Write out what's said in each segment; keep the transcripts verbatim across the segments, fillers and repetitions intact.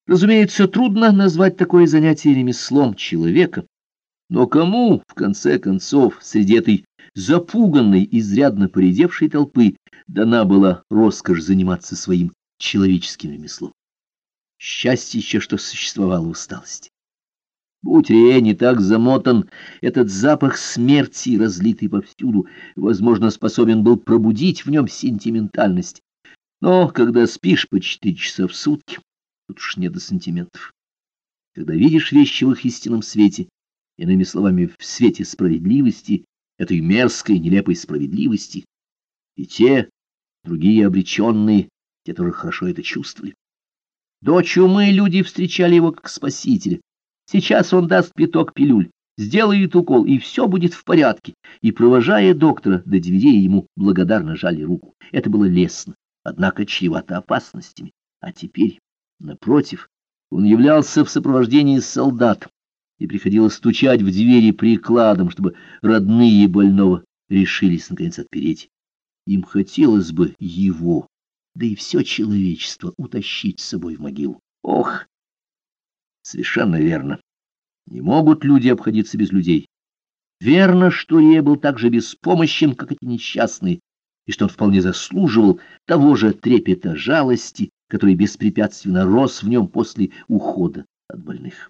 Разумеется, трудно назвать такое занятие ремеслом человека, но кому, в конце концов, среди этой запуганной, изрядно поредевшей толпы дана была роскошь заниматься своим человеческим ремеслом? Счастье еще, что существовала усталость. Будь Рие не так замотан, этот запах смерти, разлитый повсюду, возможно, способен был пробудить в нем сентиментальность. Но когда спишь по четыре часа в сутки, тут уж не до сантиментов. Когда видишь вещи в их истинном свете, иными словами, в свете справедливости, этой мерзкой, нелепой справедливости, и те, другие обреченные, те тоже хорошо это чувствовали. До чумы люди встречали его как спасителя. Сейчас он даст пяток пилюль, сделает укол, и все будет в порядке. И, провожая доктора до дверей, ему благодарно жали руку. Это было лестно, однако чревато опасностями. А теперь, напротив, он являлся в сопровождении солдат, и приходилось стучать в двери прикладом, чтобы родные больного решились, наконец, отпереть. Им хотелось бы его, да и все человечество, утащить с собой в могилу. Ох! Совершенно верно. Не могут люди обходиться без людей. Верно, что Рие был так же беспомощен, как эти несчастные, и что он вполне заслуживал того же трепета жалости, который беспрепятственно рос в нем после ухода от больных.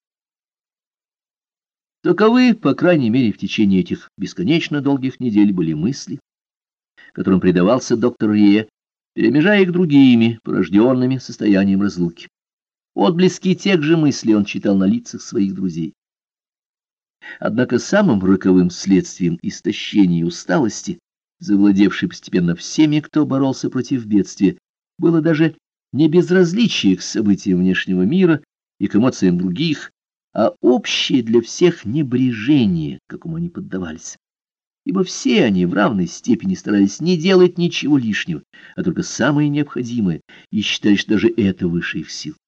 Таковы, по крайней мере, в течение этих бесконечно долгих недель были мысли, которым предавался доктор Рие, перемежая их другими, порожденными состоянием разлуки. Отблески тех же мыслей он читал на лицах своих друзей. Однако самым роковым следствием истощения и усталости, завладевшей постепенно всеми, кто боролся против бедствия, было даже не безразличие к событиям внешнего мира и к эмоциям других, а общее для всех небрежение, к какому они поддавались. Ибо все они в равной степени старались не делать ничего лишнего, а только самое необходимое, и считали, что даже это выше их сил.